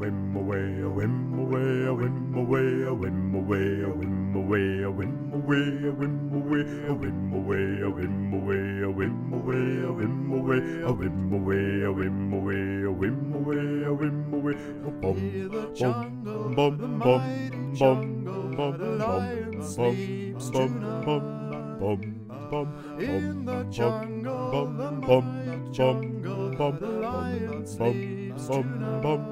whim away, a whim away, a whim away, a whim away, a whim away, a whim away, a whim away, a whim away, a whim away, a whim away, a whim away, a whim away, a whim away, a whim away, a whim away, a bum, bum, bum, bum, bum, bum, the lion sleeps tonight. In the jungle, the mighty jungle, the lion sleeps tonight.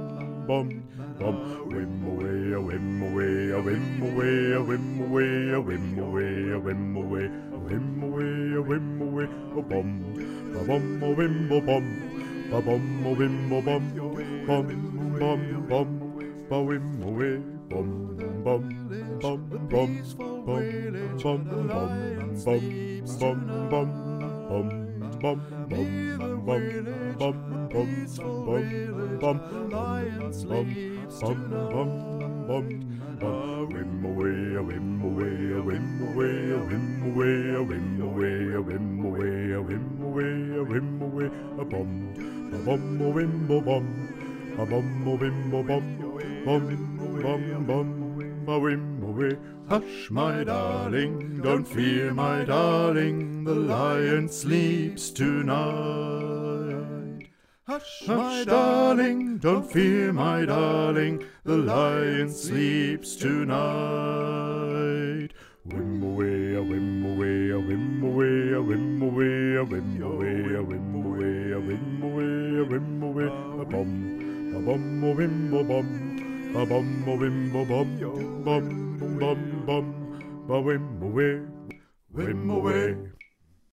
Whim away, a whim away, a whim away, a whim away, a whim away, a whim away, a whim away, a whim away, a bum, a bum, a whim, a bum, a bum, a whim, a bum, bum, bum, bum, a whim away, bum, bum, bum, bum, bum, bum, bum, bum, bum, bum, bum, whim away, a whim away, a whim away, a whim away, a whim away, a whim away, a whim away, a whim away, a bum, a whim, a bum, a bum, a whim, a bum, a whim away. Hush, my darling, don't fear, my darling, the lion sleeps tonight. Hush, my darling, don't fear, my darling, the lion sleeps tonight. Whim away, a whim away, a whim away, a whim away, a whim away, a whim away, a whim away, a whim away, a bum, a whim, a bum, a bum, a whim, a bum, bum, bum, bum, a whim away, whim away.